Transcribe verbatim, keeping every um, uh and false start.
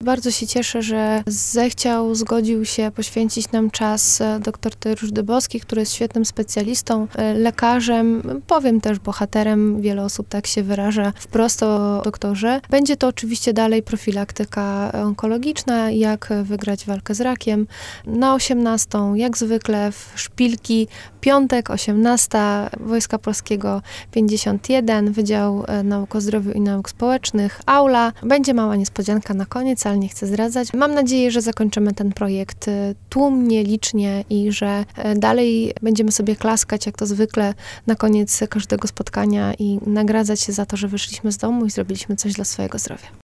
Bardzo się cieszę, że zechciał, zgodził się poświęcić nam czas dr Dariusz Dybowski, który jest świetnym specjalistą, lekarzem, powiem też bohaterem, wiele osób tak się wyraża wprost o doktorze. Będzie to oczywiście dalej profilaktyka onkologiczna, jak wygrać walkę z rakiem. Na osiemnastą, jak zwykle w szpilki, piątek, osiemnasta, Wojska Polskiego pięćdziesiąt jeden, Wydział Nauk o Zdrowiu i Nauk Społecznych, aula. Będzie mała niespodzianka na koniec, ale nie chcę zdradzać. Mam nadzieję, że zakończymy ten projekt tłumnie, licznie i że dalej będziemy sobie klaskać, jak to zwykle, na koniec każdego spotkania i nagradzać się za to, że wyszliśmy z domu i zrobiliśmy coś dla swojego zdrowia.